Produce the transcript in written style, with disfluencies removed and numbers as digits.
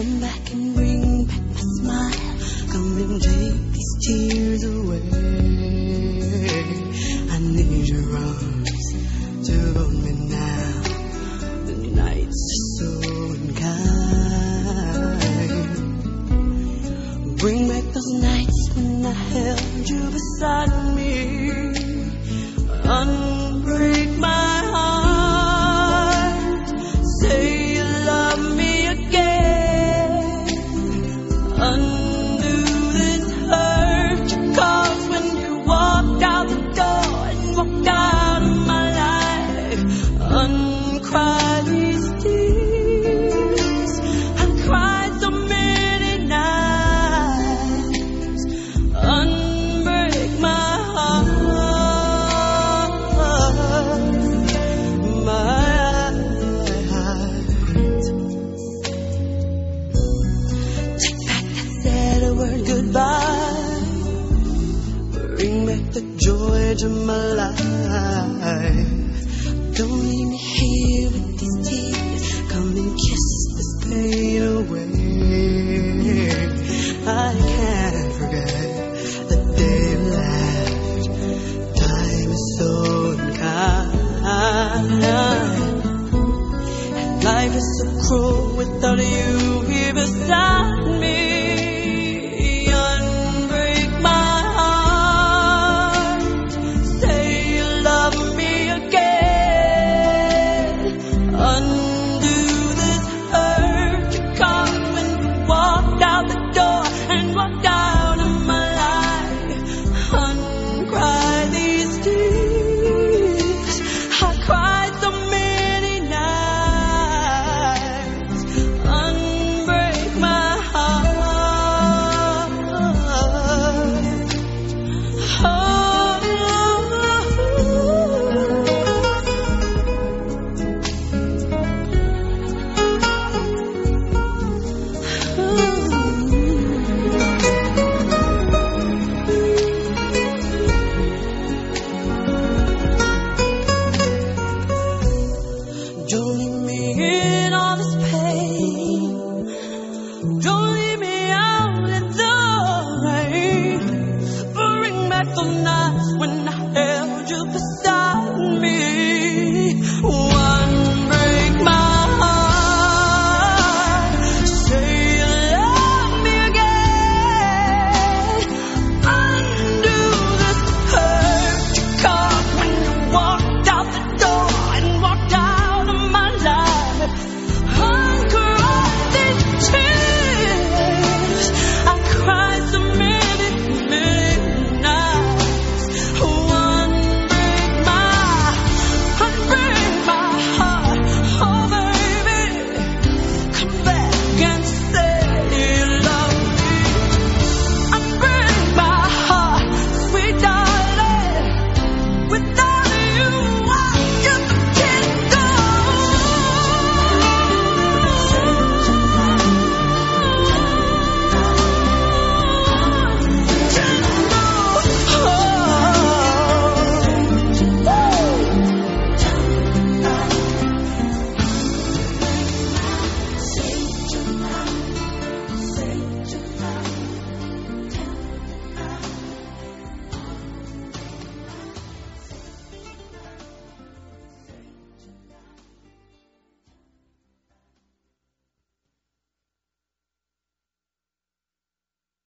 Come back and bring back my smile. Come and take these tears away. I need your arms to hold me now. The nights are so unkind. Bring back those nights when I held you beside me. Unbreak my heart. Say you love me again. Undo this hurt you caused when you walked out the door and walked out of my life. Uncry these tears. I've cried so many nights. Unbreak my heart. Goodbye. Bring back the joy to my life. Don't leave me here with these tears. Come and kiss this pain away. I can't forget the day you left. Time is so unkind, and life is so cruel without you here beside me. Don't leave me in all this pain. Don't